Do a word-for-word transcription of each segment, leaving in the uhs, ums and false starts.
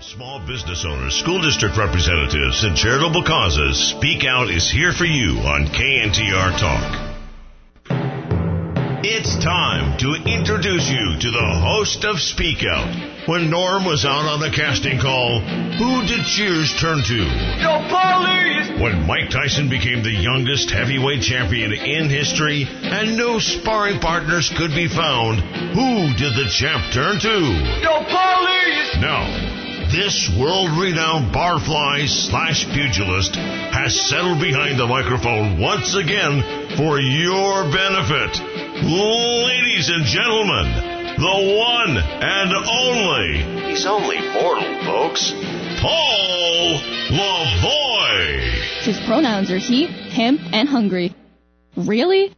Small business owners, school district representatives, and charitable causes, Speak Out is here for you on K N T R Talk. It's time to introduce you to the host of Speak Out. When Norm was out on the casting call, who did Cheers turn to? The police! When Mike Tyson became the youngest heavyweight champion in history and no sparring partners could be found, who did the champ turn to? The police! Now, this world-renowned barfly slash pugilist has settled behind the microphone once again for your benefit. Ladies and gentlemen, the one and only, he's only mortal, folks, Paul Lavoie. His pronouns are he, him, and hungry. Really?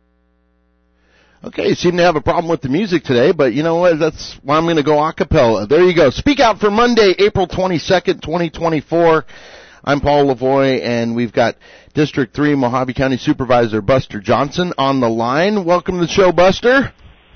Okay, you seem to have a problem with the music today, but you know what? That's why I'm going to go a cappella. There you go. Speak Out for Monday, April twenty-second, twenty twenty-four. I'm Paul Lavoie, and we've got District three Mojave County Supervisor Buster Johnson on the line. Welcome to the show, Buster.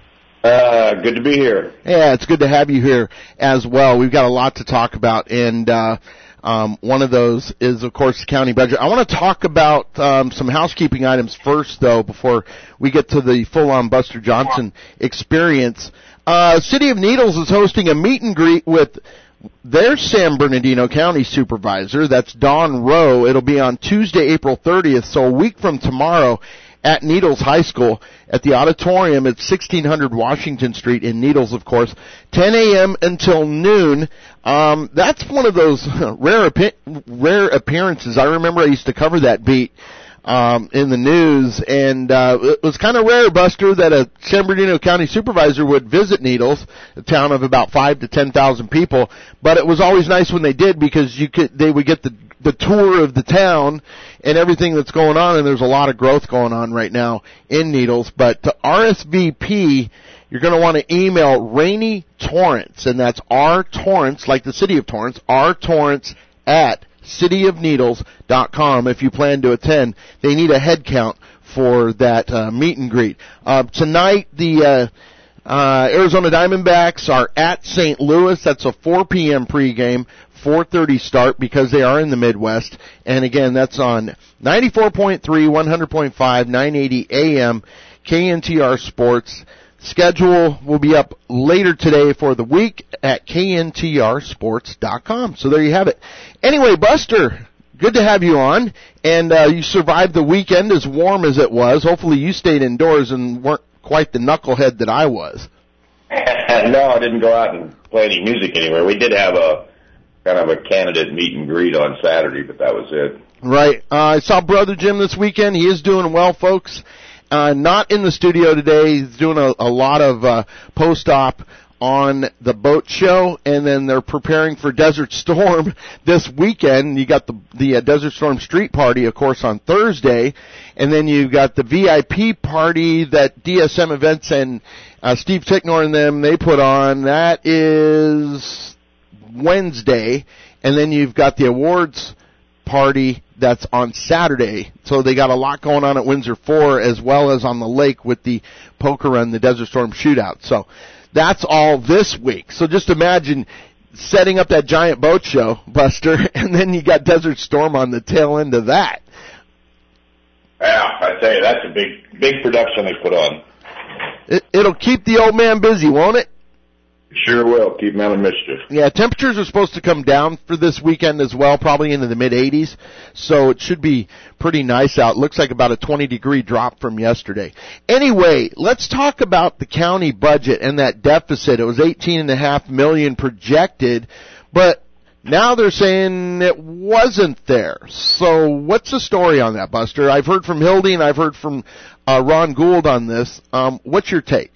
Uh, good to be here. Yeah, it's good to have you here as well. We've got a lot to talk about, and uh Um, one of those is, of course, the county budget. I want to talk about um, some housekeeping items first, though, before we get to the full-on Buster Johnson experience. Uh, City of Needles is hosting a meet and greet with their San Bernardino County Supervisor. That's Dawn Rowe. It'll be on Tuesday, April thirtieth, so a week from tomorrow, at Needles High School at the auditorium at sixteen hundred Washington Street in Needles, of course, ten a.m. until noon. Um, that's one of those rare rare appearances. I remember I used to cover that beat um, in the news, and uh, it was kind of rare, Buster, that a San Bernardino County supervisor would visit Needles, a town of about five to ten thousand people. But it was always nice when they did, because you could they would get the the tour of the town and everything that's going on, and there's a lot of growth going on right now in Needles. But to R S V P, you're going to want to email Rainey Torrance, and that's R Torrance, like the city of Torrance, R Torrance at city of needles dot com if you plan to attend. They need a head count for that uh, meet and greet. Uh, tonight, the uh, uh, Arizona Diamondbacks are at Saint Louis. That's a four p.m. pregame. four thirty start, because they are in the Midwest. And again, that's on ninety-four point three, one hundred point five, nine eighty A M, K N T R Sports. Schedule will be up later today for the week at K N T R sports dot com. So there you have it. Anyway, Buster, good to have you on. And uh, you survived the weekend as warm as it was. Hopefully you stayed indoors and weren't quite the knucklehead that I was. No, I didn't go out and play any music anywhere. We did have a kind of a candidate meet and greet on Saturday, but that was it. Right. Uh, I saw Brother Jim this weekend. He is doing well, folks. Uh, not in the studio today. He's doing a, a lot of uh, post-op on the boat show, and then they're preparing for Desert Storm this weekend. You got the, the uh, Desert Storm Street Party, of course, on Thursday, and then you've got the V I P party that D S M Events and uh, Steve Ticknor and them, they put on. That is Wednesday, and then you've got the awards party that's on Saturday. So they got a lot going on at Windsor four, as well as on the lake with the poker run, the Desert Storm shootout. So that's all this week. So just imagine setting up that giant boat show, Buster, and then you got Desert Storm on the tail end of that. Yeah, I tell you, that's a big, big production they put on. It, it'll keep the old man busy, won't it? Sure will. Keep him out of mischief. Yeah, temperatures are supposed to come down for this weekend as well, probably into the mid eighties. So it should be pretty nice out. Looks like about a twenty degree drop from yesterday. Anyway, let's talk about the county budget and that deficit. It was eighteen and a half million projected, but now they're saying it wasn't there. So what's the story on that, Buster? I've heard from Hildy and I've heard from uh, Ron Gould on this. Um, what's your take?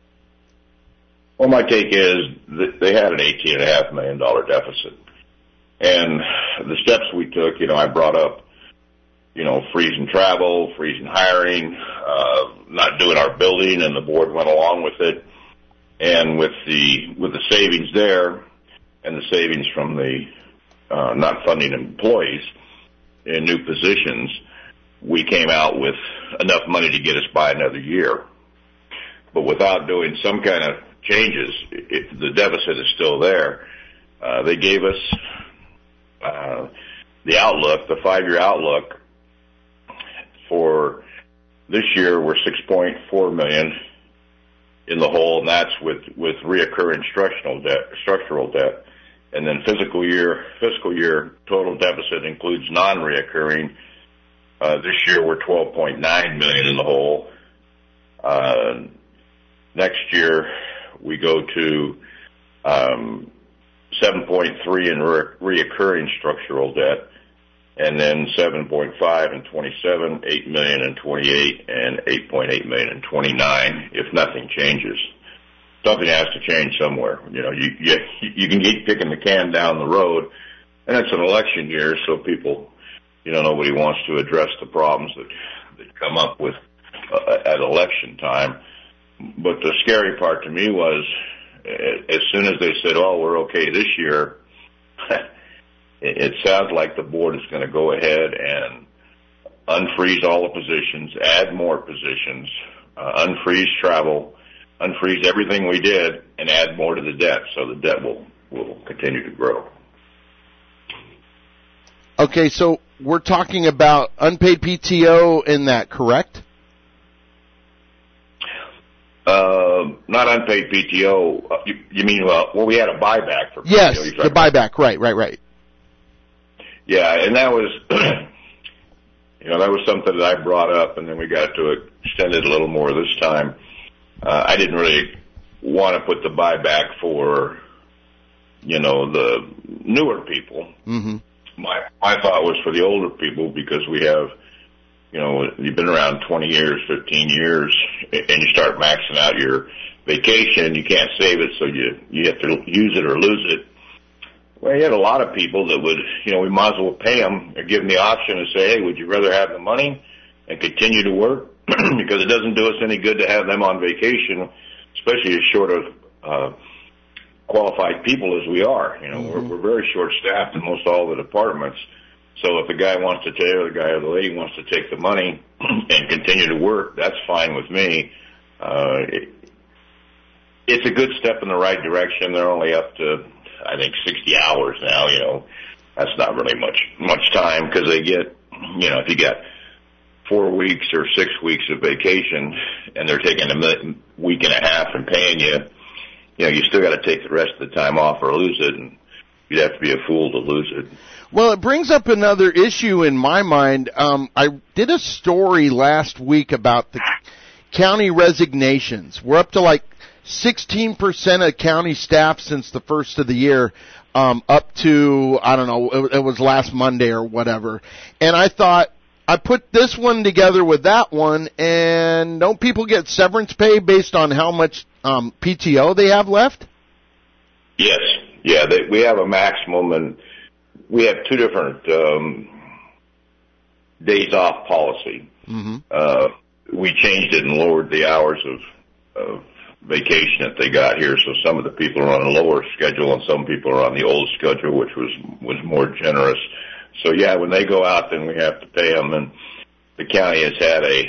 Well, my take is that they had an eighteen and a half million dollar deficit. And the steps we took, you know, I brought up, you know, freezing travel, freezing hiring, uh, not doing our building, and the board went along with it. And with the, with the savings there and the savings from the, uh, not funding employees in new positions, we came out with enough money to get us by another year. But without doing some kind of changes, it, the deficit is still there. uh, they gave us uh, the outlook, the five-year outlook for this year. We're six point four million dollars in the hole, and that's with with reoccurring structural debt. Structural debt. And then fiscal year, fiscal year total deficit includes non-reoccurring. Uh, this year we're twelve point nine million in the hole. Uh, next year we go to, um, seven point three in re- reoccurring structural debt, and then seven point five in twenty-seven, eight million in twenty-eight, and eight point eight million in twenty-nine if nothing changes. Something has to change somewhere. You know, you, you, you can keep kicking the can down the road, and it's an election year, so people, you know, nobody wants to address the problems that, that come up with uh, at election time. But the scary part to me was, as soon as they said, oh, we're okay this year, it sounds like the board is going to go ahead and unfreeze all the positions, add more positions, uh, unfreeze travel, unfreeze everything we did, and add more to the debt, so the debt will, will continue to grow. Okay, so we're talking about unpaid P T O in that, correct? Uh, not unpaid P T O. Uh, you, you mean, well, well, we had a buyback for P T O. Yes, the buyback, right, right, right. Yeah, and that was, you know, that was something that I brought up, and then we got to extend it a little more this time. Uh, I didn't really want to put the buyback for, you know, the newer people. Mm-hmm. My my thought was for the older people, because we have, you know, you've been around twenty years, fifteen years, and you start maxing out your vacation. You can't save it, so you you have to use it or lose it. Well, you had a lot of people that would, you know, we might as well pay them or give them the option and say, hey, would you rather have the money and continue to work? Because it doesn't do us any good to have them on vacation, especially as short of uh, qualified people as we are. You know, mm-hmm. we're, we're very short-staffed in most all the departments. So if the guy wants to take, or the guy or the lady wants to take the money and continue to work, that's fine with me. Uh, it, it's a good step in the right direction. They're only up to, I think, sixty hours now. You know, that's not really much much time, because they get, you know, if you got four weeks or six weeks of vacation and they're taking a week and a half and paying you, you know, you still got to take the rest of the time off or lose it, and you'd have to be a fool to lose it. Well, it brings up another issue in my mind. Um, I did a story last week about the county resignations. We're up to like sixteen percent of county staff since the first of the year, um, up to, I don't know, it, it was last Monday or whatever. And I thought, I put this one together with that one, and don't people get severance pay based on how much um, P T O they have left? Yes. Yeah, they, we have a maximum, and we have two different um, days off policy. Mm-hmm. Uh, we changed it and lowered the hours of, of vacation that they got here, so some of the people are on a lower schedule and some people are on the old schedule, which was, was more generous. So, yeah, when they go out, then we have to pay them, and the county has had a,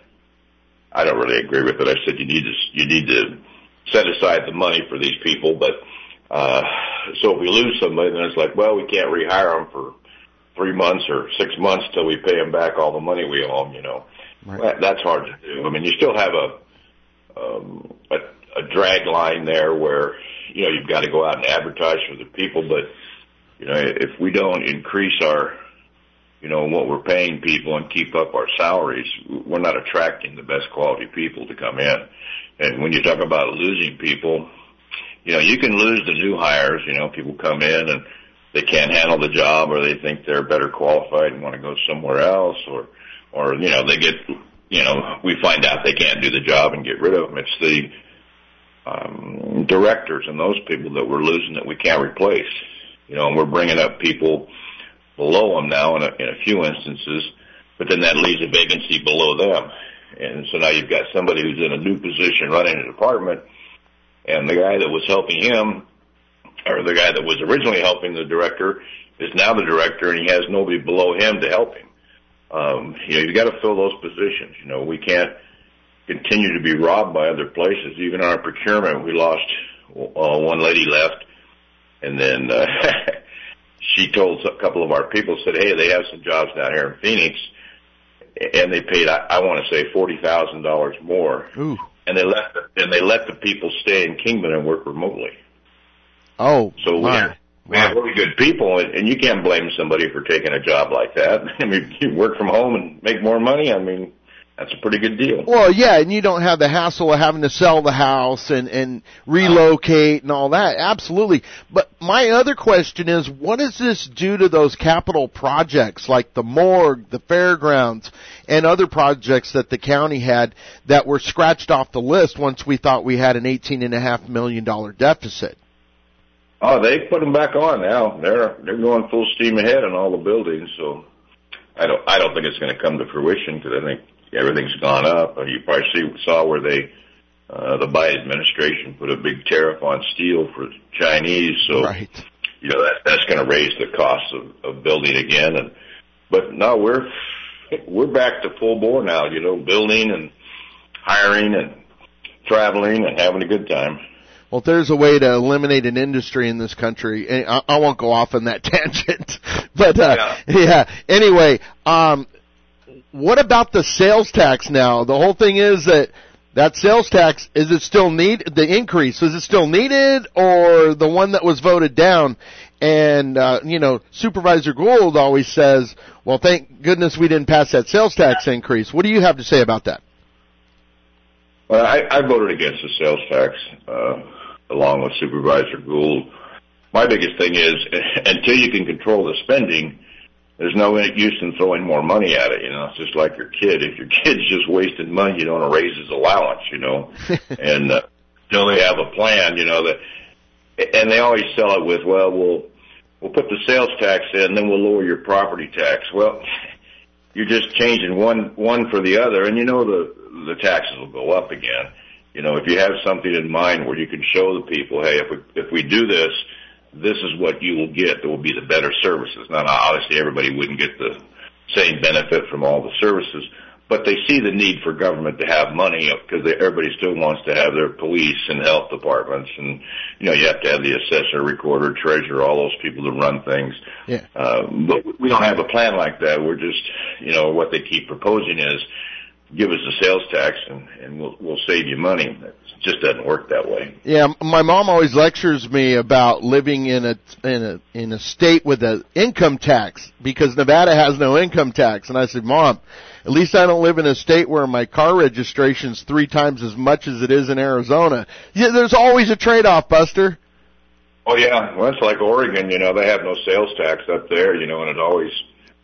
I don't really agree with it. I said you need to, you need to set aside the money for these people, but, uh, so if we lose somebody, then it's like, well, we can't rehire them for three months or six months till we pay them back all the money we owe them, you know. Right. That, that's hard to do. I mean, you still have a, um, a, a drag line there where, you know, you've got to go out and advertise for the people, but, you know, if we don't increase our, you know, what we're paying people and keep up our salaries, we're not attracting the best quality people to come in. And when you talk about losing people, you know, you can lose the new hires. You know, people come in and they can't handle the job, or they think they're better qualified and want to go somewhere else, or, or, you know, they get, you know, we find out they can't do the job and get rid of them. It's the um, directors and those people that we're losing that we can't replace. You know, and we're bringing up people below them now in a, in a few instances, but then that leaves a vacancy below them. And so now you've got somebody who's in a new position running a department, and the guy that was helping him, or the guy that was originally helping the director, is now the director, and he has nobody below him to help him. Um, you know, you've got to fill those positions. You know, we can't continue to be robbed by other places. Even in our procurement, we lost, uh, one lady left. And then uh, she told a couple of our people, said, hey, they have some jobs down here in Phoenix, and they paid, I, I want to say, forty thousand dollars more. Ooh. And they let the, and they let the people stay in Kingman and work remotely. Oh, so we have, we have really good people, and, and you can't blame somebody for taking a job like that. I mean, you work from home and make more money. I mean, that's a pretty good deal. Well, yeah, and you don't have the hassle of having to sell the house and, and relocate and all that. Absolutely. But my other question is, what does this do to those capital projects like the morgue, the fairgrounds, and other projects that the county had that were scratched off the list once we thought we had an eighteen point five million dollars deficit? Oh, they put them back on now. They're they're going full steam ahead on all the buildings. So I don't I don't think it's going to come to fruition because I think everything's gone up. You probably see, saw where they uh, the Biden administration put a big tariff on steel for Chinese. So right. you know that that's going to raise the cost of, of building again. And but no, we're we're back to full bore now. You know, building and hiring and traveling and having a good time. Well, if there's a way to eliminate an industry in this country, and I, I won't go off on that tangent, but uh, yeah. yeah. Anyway, um, what about the sales tax now? The whole thing is that that sales tax, is it still need the increase? Is it still needed, or the one that was voted down? And uh, you know, Supervisor Gould always says, "Well, thank goodness we didn't pass that sales tax increase." What do you have to say about that? Well, I, I voted against the sales tax. Uh, along with Supervisor Gould. My biggest thing is, until you can control the spending, there's no use in throwing more money at it. You know, it's just like your kid. If your kid's just wasting money, you don't want to raise his allowance, you know. and uh, until they have a plan, you know, that, and they always sell it with, well, we'll we'll put the sales tax in, then we'll lower your property tax. Well, you're just changing one one for the other, and you know the the taxes will go up again. You know, if you have something in mind where you can show the people, hey, if we if we do this, this is what you will get. There will be the better services. Now, obviously, everybody wouldn't get the same benefit from all the services, but they see the need for government to have money because everybody still wants to have their police and health departments, and you know, you have to have the assessor, recorder, treasurer, all those people to run things. Yeah. Uh, but we don't have a plan like that. We're just, you know, what they keep proposing is, give us a sales tax and, and we'll, we'll save you money. It just doesn't work that way. Yeah, my mom always lectures me about living in a in a in a state with an income tax because Nevada has no income tax. And I said, Mom, at least I don't live in a state where my car registration's three times as much as it is in Arizona. Yeah, there's always a trade-off, Buster. Oh yeah, well, it's like Oregon. You know, they have no sales tax up there. You know, and it's always.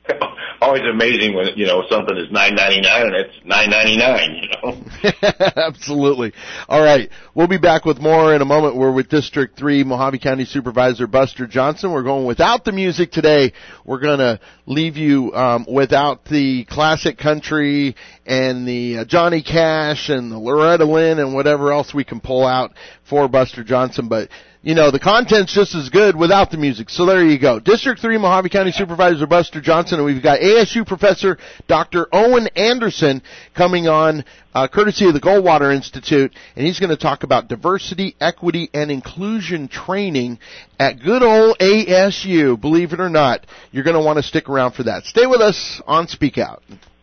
Always amazing when, you know, something is nine ninety-nine and it's nine ninety-nine, you know. Absolutely. All right. We'll be back with more in a moment. We're with District three Mojave County Supervisor Buster Johnson. We're going without the music today. We're going to leave you um, without the classic country and the uh, Johnny Cash and the Loretta Lynn and whatever else we can pull out for Buster Johnson. But you know, the content's just as good without the music. So there you go. District three Mojave County Supervisor Buster Johnson, and we've got A S U Professor Doctor Owen Anderson coming on, uh, courtesy of the Goldwater Institute, and he's going to talk about diversity, equity, and inclusion training at good old A S U. Believe it or not, you're going to want to stick around for that. Stay with us on Speak Out.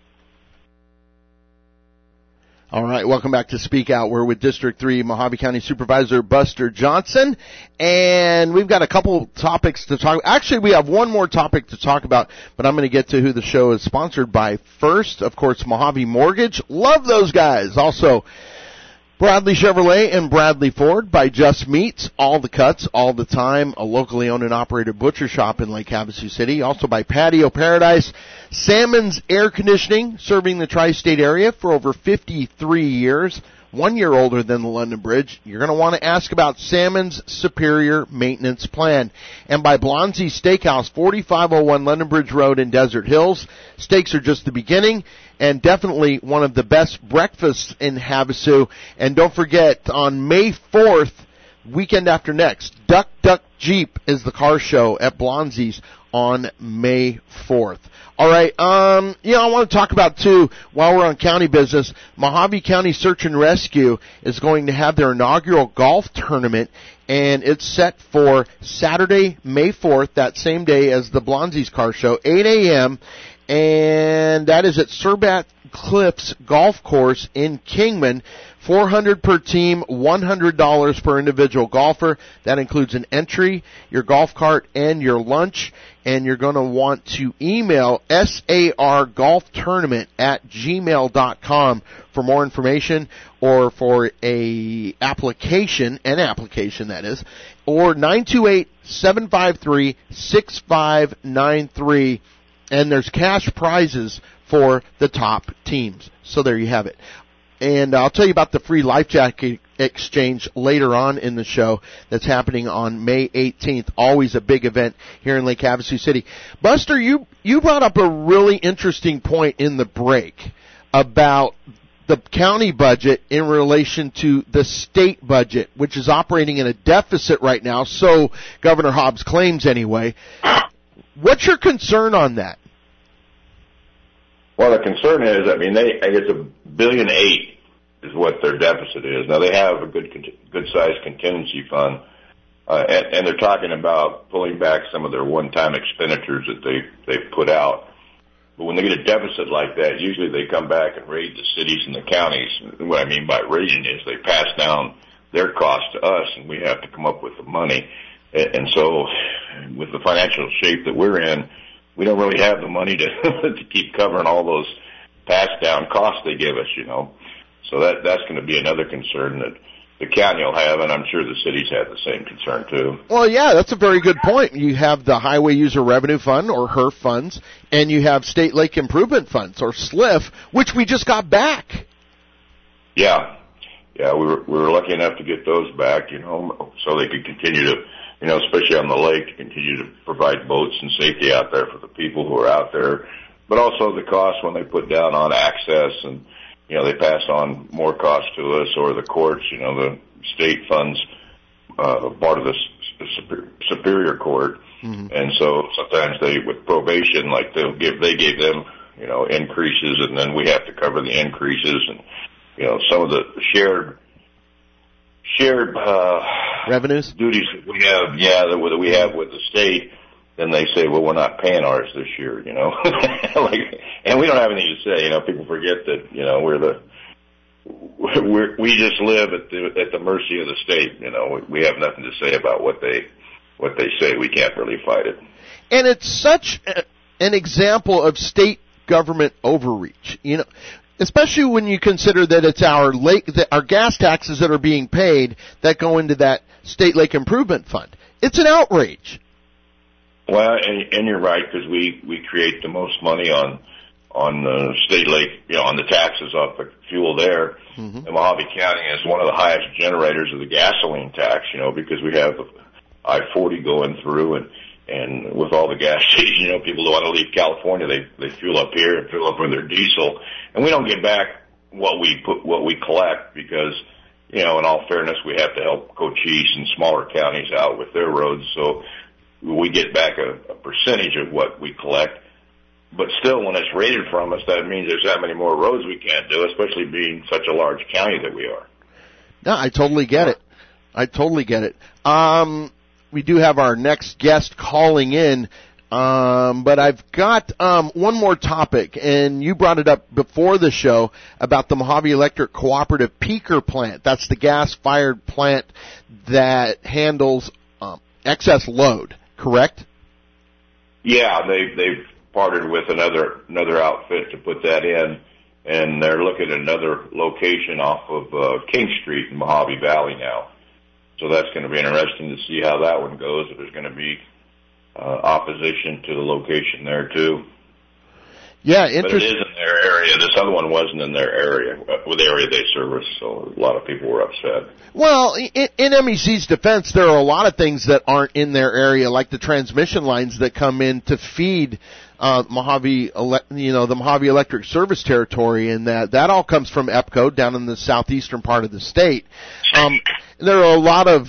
All right, welcome back to Speak Out. We're with District three Mojave County Supervisor Buster Johnson, and we've got a couple topics to talk. Actually, we have one more topic to talk about, but I'm going to get to who the show is sponsored by first. Of course, Mojave Mortgage. Love those guys. Also, Bradley Chevrolet and Bradley Ford by Just Meats, all the cuts, all the time, a locally owned and operated butcher shop in Lake Havasu City. Also by Patio Paradise, Salmon's Air Conditioning, serving the tri-state area for over fifty-three years, one year older than the London Bridge. You're going to want to ask about Salmon's Superior Maintenance Plan. And by Blonsey Steakhouse, forty-five oh one London Bridge Road in Desert Hills. Steaks are just the beginning, and definitely one of the best breakfasts in Havasu. And don't forget, on May fourth, weekend after next, Duck Duck Jeep is the car show at Blonsey's on May fourth. All right, um, you know, I want to talk about, too, while we're on county business, Mojave County Search and Rescue is going to have their inaugural golf tournament, and it's set for Saturday, May fourth, that same day as the Blonzies Car Show, eight a.m., and that is at Surbat Cliffs Golf Course in Kingman. four hundred dollars per team, one hundred dollars per individual golfer. That includes an entry, your golf cart, and your lunch. And you're going to want to email sargolftournament at gmail dot com for more information or for a application, an application that is, or nine two eight, seven five three, six five nine three. And there's cash prizes for the top teams. So there you have it. And I'll tell you about the free life jacket exchange later on in the show that's happening on May eighteenth. Always a big event here in Lake Havasu City. Buster, you, you brought up a really interesting point in the break about the county budget in relation to the state budget, which is operating in a deficit right now. So Governor Hobbs claims anyway. What's your concern on that? Well, the concern is, I mean, they it's a billion eight is what their deficit is. Now they have a good good sized contingency fund, uh, and, and they're talking about pulling back some of their one time expenditures that they they've put out. But when they get a deficit like that, usually they come back and raid the cities and the counties. What I mean by raiding is they pass down their cost to us, and we have to come up with the money. And so, with the financial shape that we're in, we don't really have the money to to keep covering all those passed down costs they give us, you know. So that that's going to be another concern that the county will have, and I'm sure the cities have the same concern too. Well, yeah, that's a very good point. You have the Highway User Revenue Fund, or H U R F funds, and you have State Lake Improvement Funds, or S L I F, which we just got back. Yeah, yeah, we were we were lucky enough to get those back, you know, so they could continue to. You know, especially on the lake, to continue to provide boats and safety out there for the people who are out there, but also the cost when they put down on access and, you know, they pass on more cost to us or the courts, you know, the state funds, uh, part of the Superior Court. Mm-hmm. And so sometimes they, with probation, like they'll give, they gave them, you know, increases and then we have to cover the increases and, you know, some of the shared shared uh revenues duties that we have, yeah, that we have with the state, then they say, well, we're not paying ours this year, you know. Like, and we don't have anything to say, you know. People forget that, you know, we're the we're, we just live at the at the mercy of the state, you know. We, we have nothing to say about what they what they say. We can't really fight it. And it's such a, an example of state government overreach, you know. Especially when you consider that it's our lake, that our gas taxes that are being paid that go into that State Lake Improvement Fund. It's an outrage. Well, and, and you're right, because we, we create the most money on on the State Lake, you know, on the taxes off the fuel there. Mm-hmm. And Mojave County is one of the highest generators of the gasoline tax, you know, because we have I forty going through and And with all the gas stations, you know, people who want to leave California, they they fuel up here and fill up with their diesel, and we don't get back what we put what we collect because, you know, in all fairness, we have to help Cochise and smaller counties out with their roads, so we get back a, a percentage of what we collect. But still, when it's raided from us, that means there's that many more roads we can't do, especially being such a large county that we are. No, I totally get it. I totally get it. Um. We do have our next guest calling in, um, but I've got um, one more topic, and you brought it up before the show about the Mojave Electric Cooperative Peaker plant. That's the gas-fired plant that handles um, excess load, correct? Yeah, they, they've partnered with another another outfit to put that in, and they're looking at another location off of uh, King Street in Mojave Valley now. So that's going to be interesting to see how that one goes, if there's going to be uh, opposition to the location there, too. Yeah, interesting. But it is in their area. This other one wasn't in their area, with the area they service, so a lot of people were upset. Well, in, in M E C's defense, there are a lot of things that aren't in their area, like the transmission lines that come in to feed uh, Mojave, you know, the Mojave Electric Service Territory, and that that all comes from EPCO down in the southeastern part of the state. Um, there are a lot of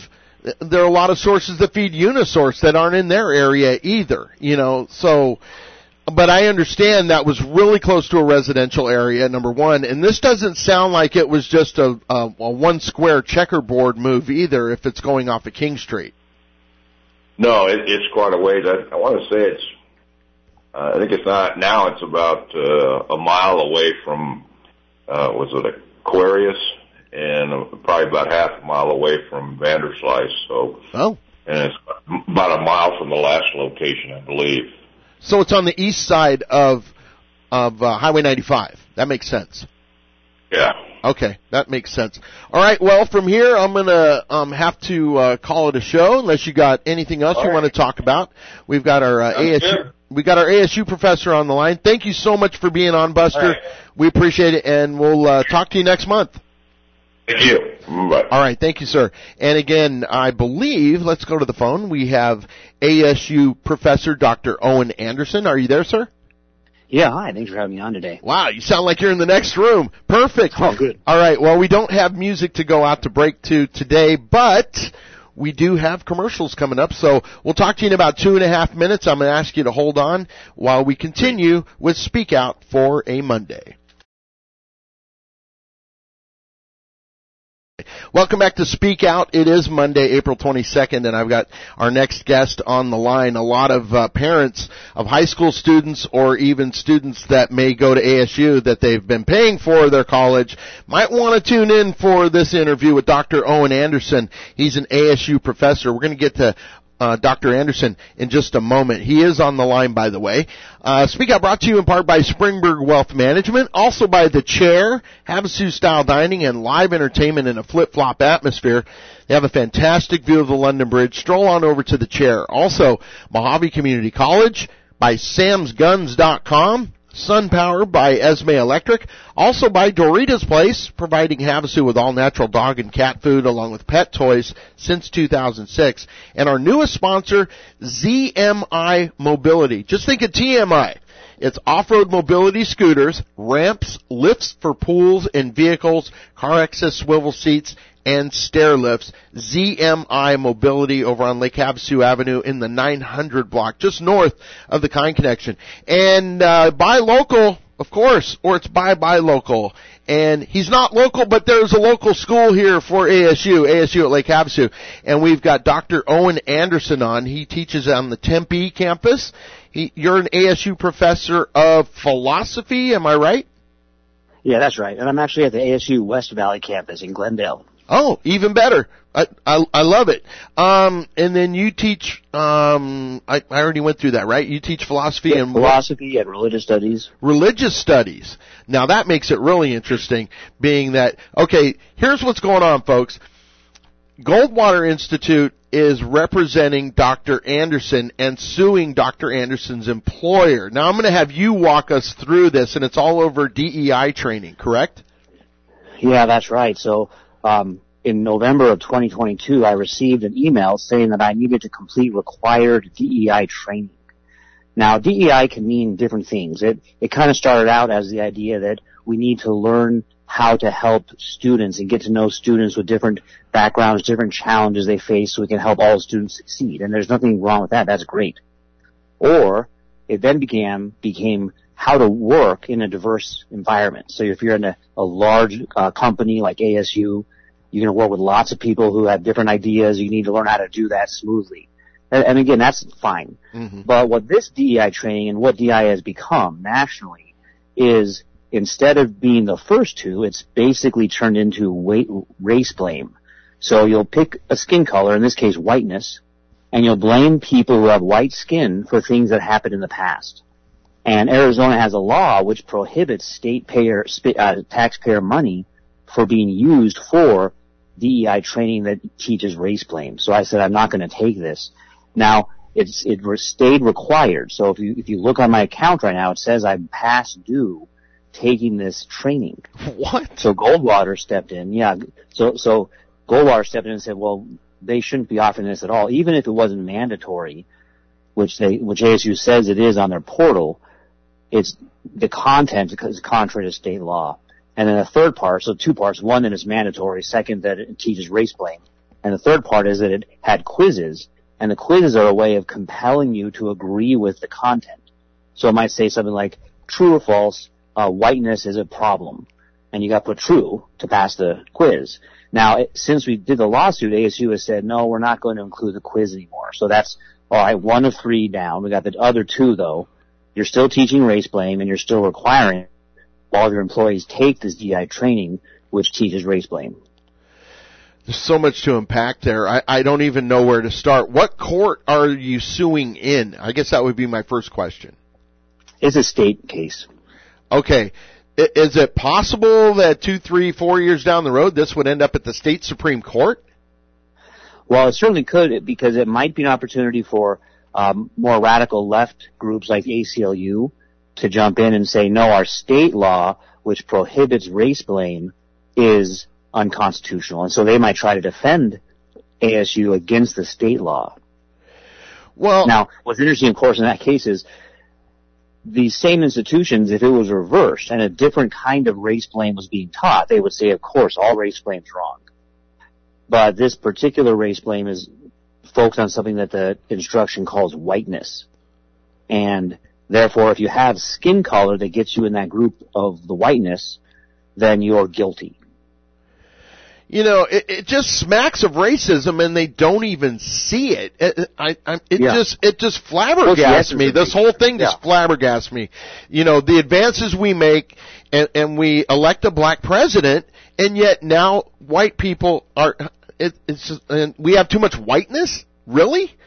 there are a lot of sources that feed Unisource that aren't in their area either, you know, so, but I understand that was really close to a residential area, number one, and this doesn't sound like it was just a, a, a one square checkerboard move either if it's going off of King Street. No, it, it's quite a ways. I, I want to say it's, uh, I think it's not, now it's about uh, a mile away from, uh, was it Aquarius? And probably about half a mile away from Vanderslice. So, oh, and it's about a mile from the last location, I believe. So it's on the east side of of uh, Highway ninety-five. That makes sense. Yeah. Okay, that makes sense. All right. Well, from here, I'm gonna um, have to uh, call it a show unless you got anything else All you right. want to talk about. We've got our uh, A S U. Good. We got our A S U professor on the line. Thank you so much for being on, Buster. All right. We appreciate it, and we'll uh, talk to you next month. Thank you. Bye. All right, thank you, sir. And again, I believe, let's go to the phone. We have A S U Professor Doctor Owen Anderson. Are you there, sir? Yeah, hi. Thanks for having me on today. Wow, you sound like you're in the next room. Perfect. Oh, good. All right, well, we don't have music to go out to break to today, but we do have commercials coming up, so we'll talk to you in about two and a half minutes. I'm going to ask you to hold on while we continue with Speak Out for a Monday. Welcome back to Speak Out. It is Monday, April twenty-second, and I've got our next guest on the line. A lot of uh, parents of high school students or even students that may go to A S U that they've been paying for their college might want to tune in for this interview with Doctor Owen Anderson. He's an A S U professor. We're going to get to Uh, Doctor Anderson in just a moment. He is on the line, by the way. Uh, Speak Out brought to you in part by Springberg Wealth Management, also by The Chair, Havasu-style dining, and live entertainment in a flip-flop atmosphere. They have a fantastic view of the London Bridge. Stroll on over to The Chair. Also, Mojave Community College, by Sams Guns dot com, SunPower by Esme Electric, also by Doritos Place, providing Havasu with all-natural dog and cat food along with pet toys since two thousand six. And our newest sponsor, Z M I Mobility. Just think of T M I. It's off-road mobility scooters, ramps, lifts for pools and vehicles, car access swivel seats, and stair lifts. Z M I Mobility over on Lake Havasu Avenue in the nine hundred block, just north of the Kind Connection. And uh, buy local, of course, or it's buy buy local. And he's not local, but there's a local school here for A S U, A S U at Lake Havasu. And we've got Doctor Owen Anderson on. He teaches on the Tempe campus. He, you're an A S U professor of philosophy, am I right? Yeah, that's right. And I'm actually at the A S U West Valley campus in Glendale. Oh, even better. I, I, I love it. Um, and then you teach, um, I, I already went through that, right? You teach philosophy Yeah, and philosophy and religious studies. religious studies. Now that makes it really interesting, being that, okay, here's what's going on, folks. Goldwater Institute is representing Doctor Anderson and suing Doctor Anderson's employer. Now I'm going to have you walk us through this, and it's all over D E I training, correct? Yeah, that's right. So, um, in November of twenty twenty-two, I received an email saying that I needed to complete required D E I training. Now, D E I can mean different things. It, it kind of started out as the idea that we need to learn how to help students and get to know students with different backgrounds, different challenges they face, so we can help all students succeed. And there's nothing wrong with that. That's great. Or it then began, became how to work in a diverse environment. So if you're in a, a large uh, company like A S U, you're going to work with lots of people who have different ideas. You need to learn how to do that smoothly. And, and again, that's fine. Mm-hmm. But what this D E I training and what D E I has become nationally is, instead of being the first two, it's basically turned into weight, race blame. So you'll pick a skin color, in this case whiteness, and you'll blame people who have white skin for things that happened in the past. And Arizona has a law which prohibits state payer, uh, taxpayer money for being used for D E I training that teaches race blame. So I said, I'm not going to take this. Now, it's, it stayed required. So if you, if you look on my account right now, it says I'm past due taking this training. What? So Goldwater stepped in. Yeah. So, so Goldwater stepped in and said, well, they shouldn't be offering this at all, even if it wasn't mandatory, which they, which A S U says it is on their portal. It's the content is contrary to state law. And then a third part, so two parts, one that is mandatory, second that it teaches race blame. And the third part is that it had quizzes, and the quizzes are a way of compelling you to agree with the content. So it might say something like, true or false, uh, whiteness is a problem. And you got to put true to pass the quiz. Now, it, since we did the lawsuit, A S U has said, no, we're not going to include the quiz anymore. So that's, all right, one of three down. We got the other two, though. You're still teaching race blame, and you're still requiring all your employees take this D E I training, which teaches race blame. There's so much to unpack there. I, I don't even know where to start. What court are you suing in? I guess that would be my first question. It's a state case. Okay. I, is it possible that two, three, four years down the road, this would end up at the state Supreme Court? Well, it certainly could, because it might be an opportunity for um, more radical left groups like A C L U to jump in and say, no, our state law, which prohibits race blame, is unconstitutional. And so they might try to defend A S U against the state law. Well, now, what's interesting, of course, in that case is these same institutions, if it was reversed and a different kind of race blame was being taught, they would say, of course, all race blame is wrong. But this particular race blame is focused on something that the instruction calls whiteness. And therefore, if you have skin color that gets you in that group of the whiteness, then you're guilty. You know, it, it just smacks of racism, and they don't even see it. It, I, I, it yeah. just, it just flabbergasts well, me. This whole thing just yeah. flabbergasts me. You know, the advances we make, and, and we elect a black president, and yet now white people are. It, it's just, and we have too much whiteness. Really?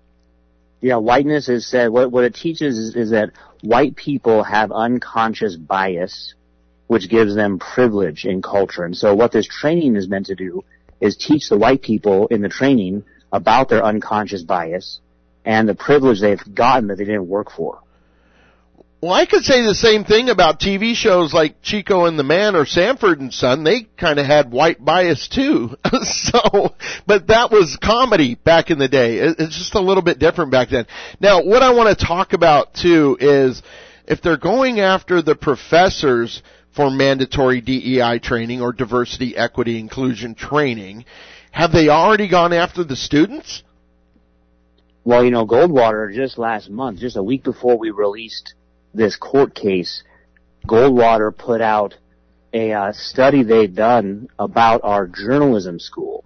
Yeah, whiteness is said. What, what it teaches is, is that white people have unconscious bias, which gives them privilege in culture. And so what this training is meant to do is teach the white people in the training about their unconscious bias and the privilege they've gotten that they didn't work for. Well, I could say the same thing about T V shows like Chico and the Man or Sanford and Son. They kind of had white bias too. So, but that was comedy back in the day. It's just a little bit different back then. Now, what I want to talk about too is if they're going after the professors for mandatory D E I training or diversity, equity, inclusion training, have they already gone after the students? Well, you know, Goldwater just last month, just a week before we released this court case, Goldwater put out a uh, study they'd done about our journalism school.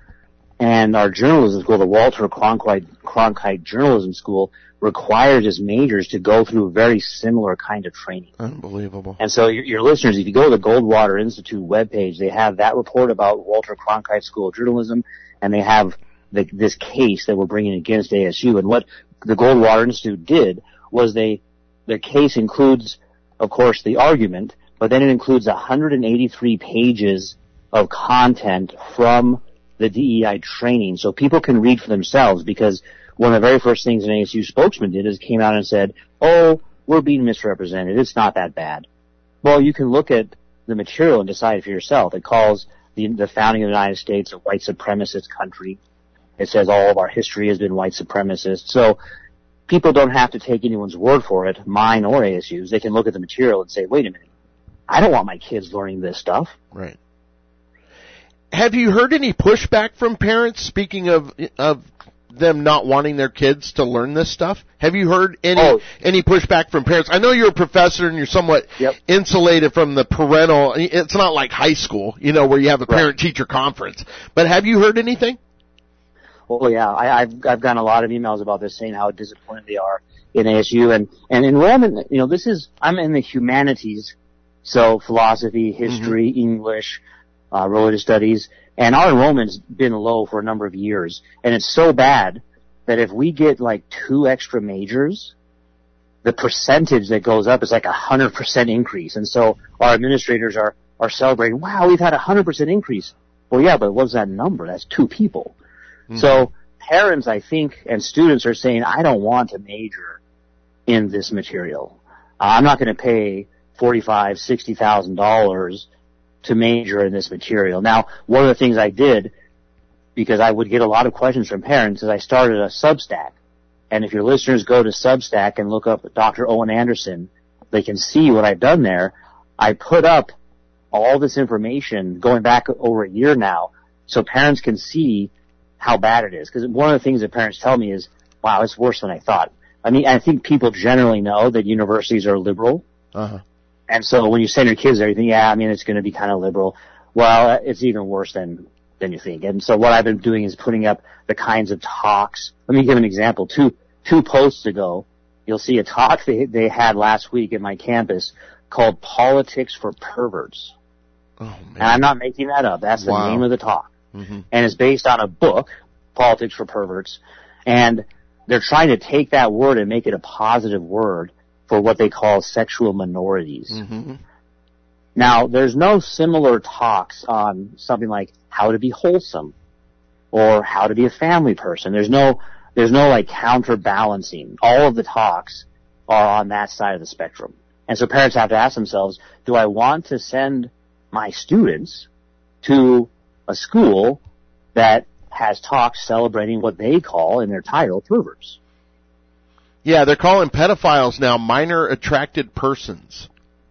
And our journalism school, the Walter Cronkite, Cronkite Journalism School, requires its majors to go through a very similar kind of training. Unbelievable. And so your, your listeners, if you go to the Goldwater Institute webpage, they have that report about Walter Cronkite School of Journalism, and they have the, this case that we're bringing against A S U. And what the Goldwater Institute did was they, their case includes, of course, the argument, but then it includes one hundred eighty-three pages of content from the D E I training, so people can read for themselves, because one of the very first things an A S U spokesman did is came out and said, oh, we're being misrepresented, it's not that bad. Well, you can look at the material and decide for yourself. It calls the, the founding of the United States a white supremacist country. It says all of our history has been white supremacist. So people don't have to take anyone's word for it, mine or A S U's. They can look at the material and say, wait a minute, I don't want my kids learning this stuff. Right. Have you heard any pushback from parents, speaking of of them not wanting their kids to learn this stuff? Have you heard any oh. any pushback from parents? I know you're a professor and you're somewhat yep. insulated from the parental. It's not like high school, you know, where you have a parent-teacher conference. But have you heard anything? Well, yeah, I, I've I've gotten a lot of emails about this, saying how disappointed they are in A S U and and enrollment. You know, this is I'm in the humanities, so philosophy, history, mm-hmm. English, uh, religious studies, and our enrollment's been low for a number of years, and it's so bad that if we get like two extra majors, the percentage that goes up is like a hundred percent increase, and so our administrators are are celebrating. Wow, we've had a hundred percent increase. Well, yeah, but what's that number? That's two people. Mm-hmm. So parents, I think, and students are saying, I don't want to major in this material. Uh, I'm not going to pay forty-five, sixty thousand dollars to major in this material. Now, one of the things I did, because I would get a lot of questions from parents, is I started a Substack. And if your listeners go to Substack and look up Doctor Owen Anderson, they can see what I've done there. I put up all this information going back over a year now, so parents can see how bad it is. Because one of the things that parents tell me is, wow, it's worse than I thought. I mean, I think people generally know that universities are liberal. Uh-huh. And so when you send your kids there, you think, yeah, I mean, it's going to be kind of liberal. Well, it's even worse than, than you think. And so what I've been doing is putting up the kinds of talks. Let me give an example. Two, two posts ago, you'll see a talk they, they had last week at my campus called Politics for Perverts. Oh, man. And I'm not making that up. That's the Wow. name of the talk. Mm-hmm. And it's based on a book, Politics for Perverts. And they're trying to take that word and make it a positive word for what they call sexual minorities. Mm-hmm. Now, there's no similar talks on something like how to be wholesome or how to be a family person. There's no, there's no like counterbalancing. All of the talks are on that side of the spectrum. And so parents have to ask themselves, do I want to send my students to a school that has talks celebrating what they call in their title perverts? Yeah, they're calling pedophiles now minor attracted persons.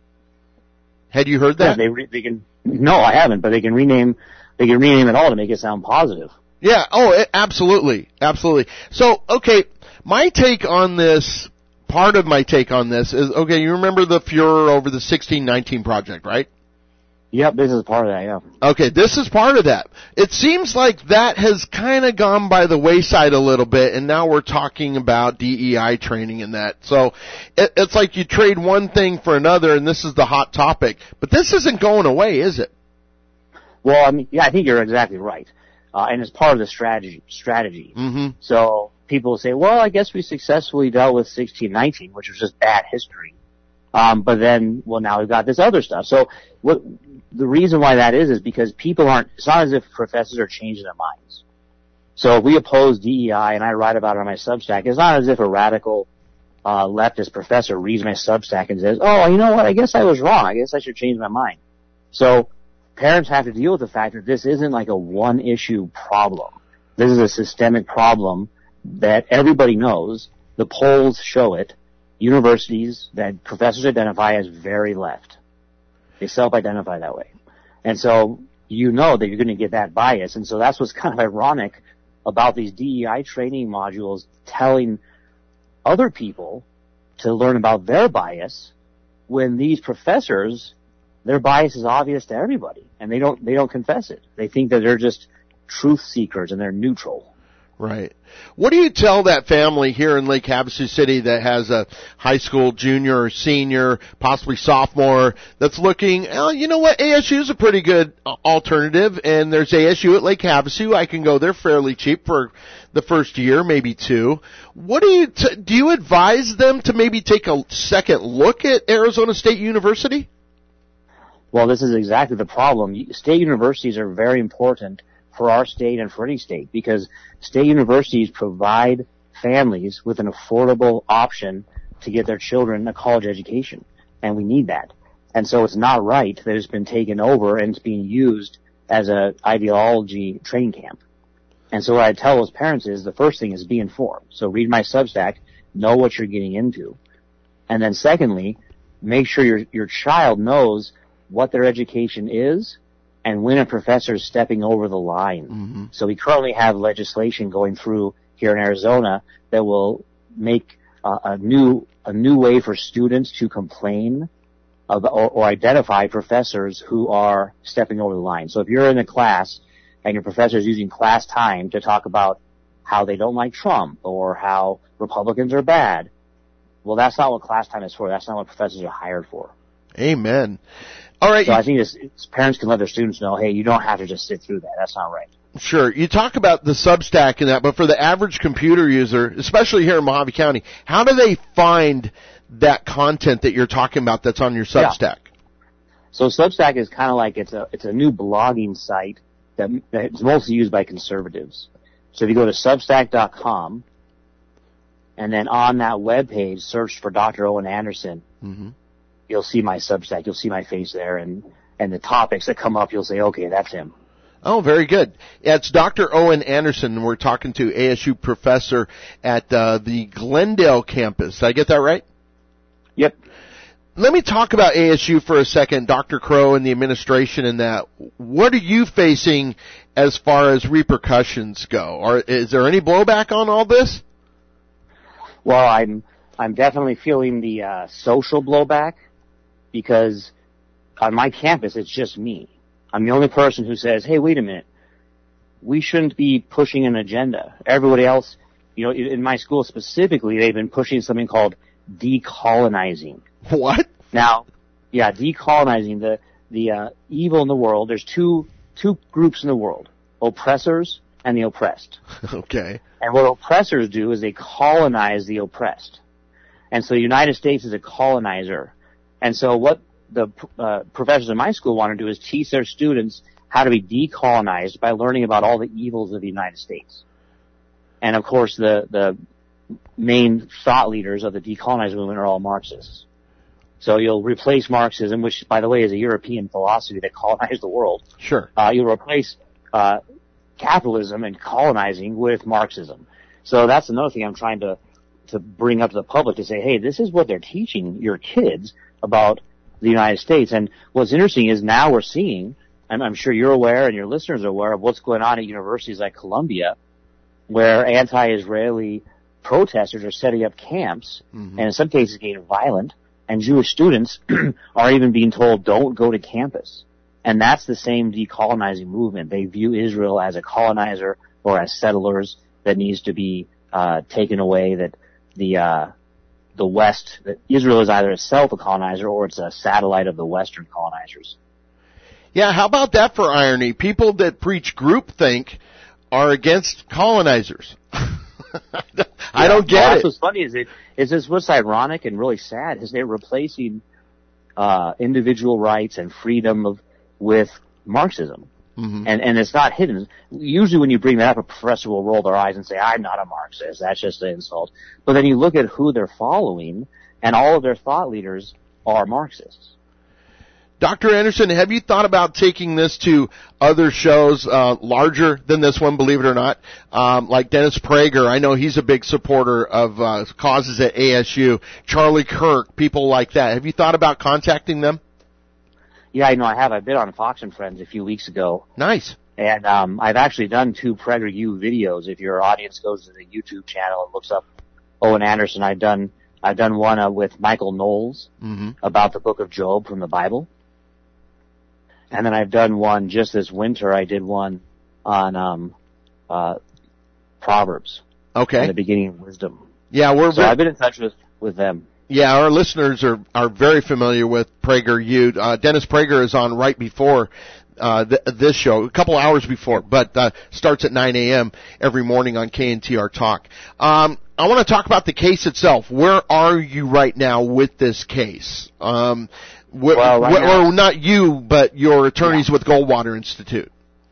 Had you heard that? Yeah, they re- they can. No, I haven't, but they can rename. They can rename it all to make it sound positive. Yeah. Oh, it, absolutely, absolutely. So, okay, my take on this. Part of my take on this is, okay, you remember the furor over the sixteen nineteen project, right? Yep, this is part of that, yeah. Okay, this is part of that. It seems like that has kind of gone by the wayside a little bit, and now we're talking about D E I training and that. So it, it's like you trade one thing for another, and this is the hot topic. But this isn't going away, is it? Well, I mean, yeah, I think you're exactly right. Uh, and it's part of the strategy. strategy. Mm-hmm. So people say, well, I guess we successfully dealt with sixteen nineteen, which was just bad history. Um, but then, well, now we've got this other stuff. So what, the reason why that is, is because people aren't, it's not as if professors are changing their minds. So if we oppose D E I, and I write about it on my Substack, it's not as if a radical, uh, leftist professor reads my Substack and says, oh, you know what, I guess I was wrong. I guess I should change my mind. So parents have to deal with the fact that this isn't like a one issue problem. This is a systemic problem that everybody knows. The polls show it. Universities that professors identify as very left. They self-identify that way. And so you know that you're going to get that bias. And so that's what's kind of ironic about these D E I training modules telling other people to learn about their bias when these professors, their bias is obvious to everybody and they don't, they don't confess it. They think that they're just truth seekers and they're neutral. Right. What do you tell that family here in Lake Havasu City that has a high school junior or senior, possibly sophomore, that's looking, oh, you know what, A S U is a pretty good alternative, and there's A S U at Lake Havasu. I can go there fairly cheap for the first year, maybe two. What do you, t- do you advise them to maybe take a second look at Arizona State University? Well, this is exactly the problem. State universities are very important for our state and for any state because state universities provide families with an affordable option to get their children a college education, and we need that. And so it's not right that it's been taken over and it's being used as an ideology training camp. And so what I tell those parents is the first thing is be informed. So read my Substack, know what you're getting into. And then secondly, make sure your your child knows what their education is and when a professor is stepping over the line. Mm-hmm. So we currently have legislation going through here in Arizona that will make uh, a new a new way for students to complain of, or, or identify professors who are stepping over the line. So if you're in a class and your professor is using class time to talk about how they don't like Trump or how Republicans are bad, well, that's not what class time is for. That's not what professors are hired for. Amen. All right. So I think it's, it's, parents can let their students know, hey, you don't have to just sit through that. That's not right. Sure. You talk about the Substack and that, but for the average computer user, especially here in Mojave County, how do they find that content that you're talking about that's on your Substack? Yeah. So Substack is kind of like it's a it's a new blogging site that it's mostly used by conservatives. So if you go to substack dot com and then on that webpage search for Doctor Owen Anderson, mm-hmm. you'll see my Substack. You'll see my face there, and, and the topics that come up, you'll say, okay, that's him. Oh, very good. Yeah, it's Doctor Owen Anderson. We're talking to A S U professor at uh, the Glendale campus. Did I get that right? Yep. Let me talk about A S U for a second, Doctor Crow and the administration and that. What are you facing as far as repercussions go? Or is there any blowback on all this? Well, I'm I'm definitely feeling the uh, social blowback because on my campus it's just me. I'm the only person who says, "Hey, wait a minute, we shouldn't be pushing an agenda." Everybody else, you know, in my school specifically, they've been pushing something called decolonizing. What? Now, yeah, decolonizing the the uh, evil in the world. There's two two groups in the world: oppressors and the oppressed. Okay. And what oppressors do is they colonize the oppressed. And so the United States is a colonizer. And so what the uh, professors in my school want to do is teach their students how to be decolonized by learning about all the evils of the United States. And of course, the, the main thought leaders of the decolonized movement are all Marxists. So you'll replace Marxism, which, by the way, is a European philosophy that colonized the world. Sure. Uh, you'll replace uh, capitalism and colonizing with Marxism. So that's another thing I'm trying to to bring up to the public to say, hey, this is what they're teaching your kids about the United States. And what's interesting is now we're seeing, and I'm sure you're aware and your listeners are aware of what's going on at universities like Columbia, where anti-Israeli protesters are setting up camps, mm-hmm. and in some cases getting violent, and Jewish students are even being told, don't go to campus. And that's the same decolonizing movement. They view Israel as a colonizer or as settlers that needs to be uh, taken away, that the uh, the West, that Israel is either itself a colonizer or it's a satellite of the Western colonizers. Yeah, how about that for irony? People that preach groupthink are against colonizers. I don't get well, it. That's what's funny is it is this what's ironic and really sad is they're replacing uh, individual rights and freedom of with Marxism. Mm-hmm. And and it's not hidden. Usually when you bring that up, a professor will roll their eyes and say, I'm not a Marxist. That's just an insult. But then you look at who they're following, and all of their thought leaders are Marxists. Doctor Anderson, have you thought about taking this to other shows uh, larger than this one, believe it or not, um, like Dennis Prager? I know he's a big supporter of uh, causes at A S U. Charlie Kirk, people like that. Have you thought about contacting them? Yeah, I know I have. I've been on Fox and Friends a few weeks ago. Nice. And um, I've actually done two PragerU videos. If your audience goes to the YouTube channel and looks up Owen Anderson, I've done I've done one uh, with Michael Knowles mm-hmm. about the book of Job from the Bible. And then I've done one just this winter. I did one on um, uh, Proverbs. Okay. And the beginning of wisdom. Yeah, we're. So I've been in touch with, with them. Yeah, our listeners are are very familiar with PragerU. Uh, Dennis Prager is on right before uh, th- this show, a couple hours before, but uh, starts at nine a.m. every morning on K N T R Talk. Um, I want to talk about the case itself. Where are you right now with this case? Um, wh- well, right wh- now, or not you, but your attorneys yeah. with Goldwater Institute.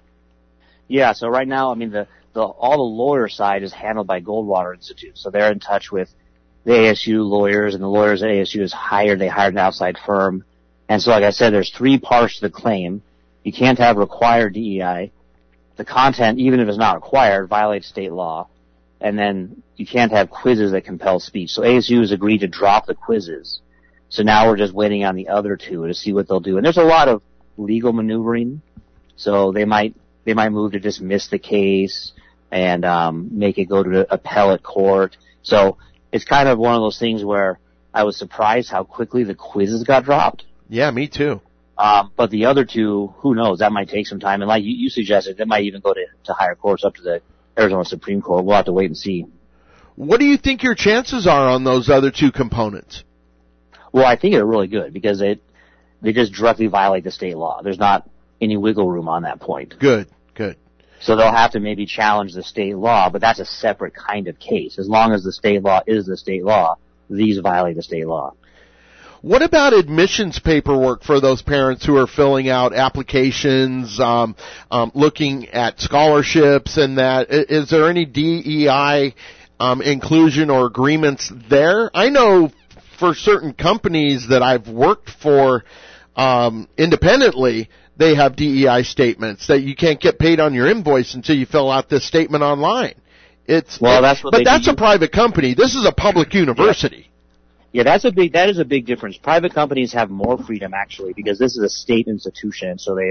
Yeah, so right now, I mean, the, the all the lawyer side is handled by Goldwater Institute, so they're in touch with the A S U lawyers, and the lawyers at A S U is hired. They hired an outside firm. And so, like I said, there's three parts to the claim. You can't have required D E I. The content, even if it's not required, violates state law. And then you can't have quizzes that compel speech. So A S U has agreed to drop the quizzes. So now we're just waiting on the other two to see what they'll do. And there's a lot of legal maneuvering. So they might, they might move to dismiss the case and, um, make it go to the appellate court. So, it's kind of one of those things where I was surprised how quickly the quizzes got dropped. Yeah, me too. Um, but the other two, who knows? That might take some time. And like you, you suggested, that might even go to, to higher courts, up to the Arizona Supreme Court. We'll have to wait and see. What do you think your chances are on those other two components? Well, I think they're really good because it they just directly violate the state law. There's not any wiggle room on that point. Good, good. So they'll have to maybe challenge the state law, but that's a separate kind of case. As long as the state law is the state law, these violate the state law. What about admissions paperwork for those parents who are filling out applications, um, um, looking at scholarships and that? Is there any D E I um, inclusion or agreements there? I know for certain companies that I've worked for um, independently, they have D E I statements that you can't get paid on your invoice until you fill out this statement online. It's well, that's what but they that's do. a private company. This is a public university. Yeah. yeah, that's a big that is a big difference. Private companies have more freedom actually because this is a state institution, so they're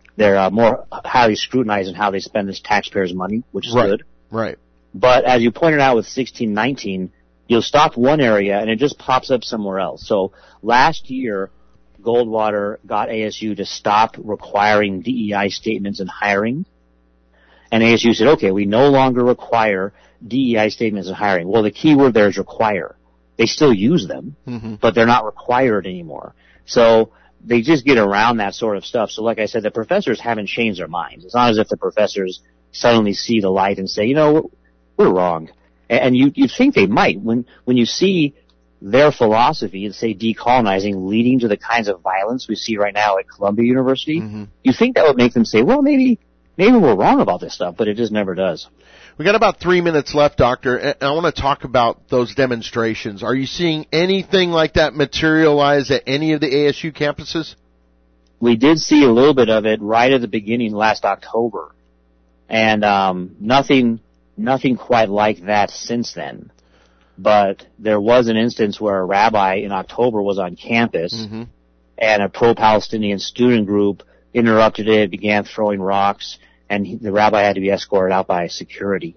they're uh, more highly scrutinized in how they spend this taxpayers' money, which is right. good. Right. But as you pointed out with sixteen nineteen, you'll stop one area and it just pops up somewhere else. So last year, Goldwater got A S U to stop requiring D E I statements in hiring. And A S U said, okay, we no longer require D E I statements in hiring. Well, the key word there is require. They still use them, mm-hmm. but they're not required anymore. So they just get around that sort of stuff. So like I said, the professors haven't changed their minds. It's not as if the professors suddenly see the light and say, you know, we're wrong. And you, you'd think they might. When, when you see their philosophy, say decolonizing, leading to the kinds of violence we see right now at Columbia University, mm-hmm. you think that would make them say, well, maybe, maybe we're wrong about this stuff, but it just never does. We got about three minutes left, Doctor, and I want to talk about those demonstrations. Are you seeing anything like that materialize at any of the A S U campuses? We did see a little bit of it right at the beginning last October, and um, nothing, nothing quite like that since then. But there was an instance where a rabbi in October was on campus, mm-hmm. and a pro-Palestinian student group interrupted it, began throwing rocks, and he, the rabbi had to be escorted out by security.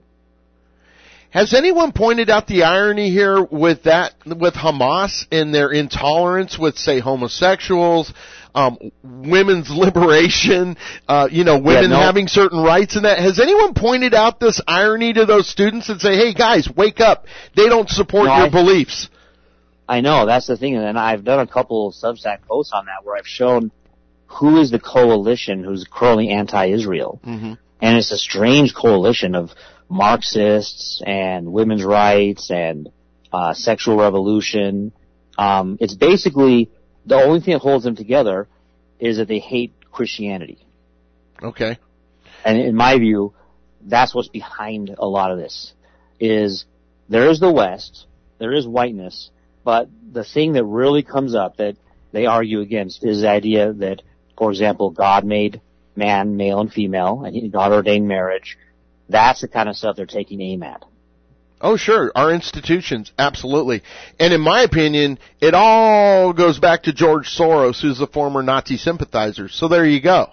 Has anyone pointed out the irony here with that, with Hamas and their intolerance with, say, homosexuals, um, women's liberation, uh, you know, women yeah, no. having certain rights and that? Has anyone pointed out this irony to those students and say, hey guys, wake up, they don't support no, your I, beliefs? I know, that's the thing, and I've done a couple of Substack posts on that where I've shown who is the coalition who's currently anti-Israel. Mm-hmm. And it's a strange coalition of Marxists and women's rights and uh, sexual revolution. Um, it's basically the only thing that holds them together is that they hate Christianity. Okay. And in my view, that's what's behind a lot of this. Is there is the West, there is whiteness, but the thing that really comes up that they argue against is the idea that, for example, God made man, male and female, and God ordained marriage. That's the kind of stuff they're taking aim at. Oh, sure. Our institutions, absolutely. And in my opinion, it all goes back to George Soros, who's a former Nazi sympathizer. So there you go.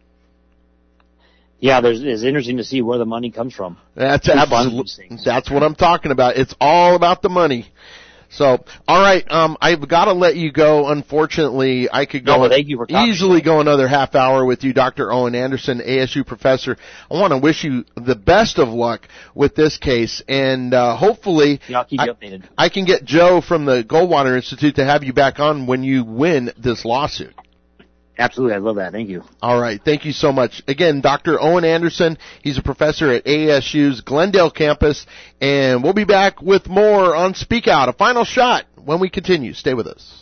Yeah, there's, it's interesting to see where the money comes from. That's absolutely, that's what I'm talking about. It's all about the money. So, all right, um, I've got to let you go. Unfortunately, I could go no, thank you for easily go another half hour with you, Doctor Owen Anderson, A S U professor. I want to wish you the best of luck with this case, and uh, hopefully, yeah, I'll keep you I, updated. I can get Joe from the Goldwater Institute to have you back on when you win this lawsuit. Absolutely, I love that. Thank you. All right, thank you so much. Again, Doctor Owen Anderson, he's a professor at A S U's Glendale campus, and we'll be back with more on Speak Out, a final shot when we continue. Stay with us.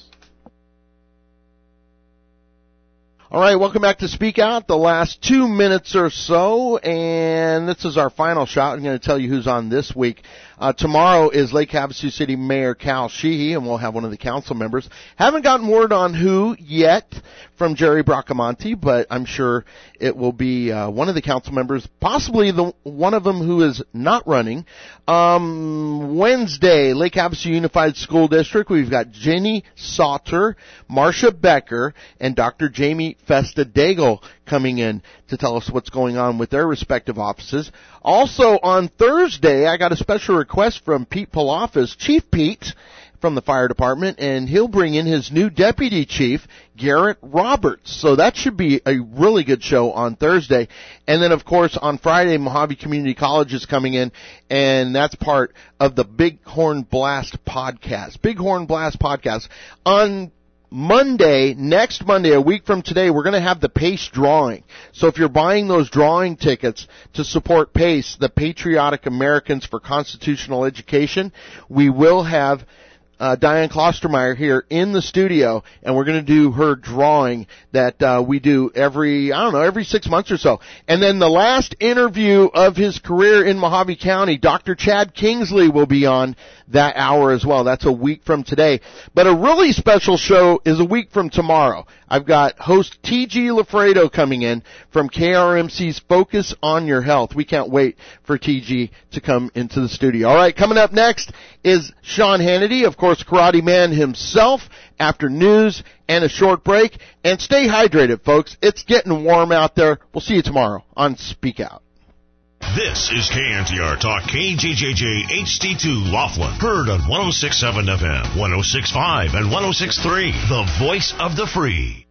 All right, welcome back to Speak Out, the last two minutes or so, and this is our final shot. I'm going to tell you who's on this week. Uh, tomorrow is Lake Havasu City Mayor Cal Sheehy, and we'll have one of the council members. Haven't gotten word on who yet from Jerry Bracamonte, but I'm sure it will be uh, one of the council members, possibly the one of them who is not running. Um, Wednesday, Lake Havasu Unified School District, we've got Jenny Sauter, Marcia Becker, and Doctor Jamie Festa-Daigle coming in to tell us what's going on with their respective offices. Also on Thursday, I got a special request from Pete Palafis, Chief Pete from the fire department, and he'll bring in his new deputy chief, Garrett Roberts. So that should be a really good show on Thursday. And then, of course, on Friday, Mojave Community College is coming in, and that's part of the Bighorn Blast podcast. Bighorn Blast podcast. On Monday, next Monday, a week from today, we're going to have the PACE drawing. So if you're buying those drawing tickets to support PACE, the Patriotic Americans for Constitutional Education, we will have Uh, Diane Klostermeyer here in the studio, and we're going to do her drawing that uh, we do every, I don't know, every six months or so. And then the last interview of his career in Mojave County, Doctor Chad Kingsley will be on that hour as well. That's a week from today. But a really special show is a week from tomorrow. I've got host T G Lafredo coming in from K R M C's Focus on Your Health. We can't wait for T G to come into the studio. All right, coming up next is Sean Hannity, of course, Karate Man himself, after news and a short break. And stay hydrated, folks. It's getting warm out there. We'll see you tomorrow on Speak Out. This is K N T R Talk, K J J J H D two Laughlin. Heard on one oh six point seven F M, one oh six point five, and one oh six point three. The voice of the free.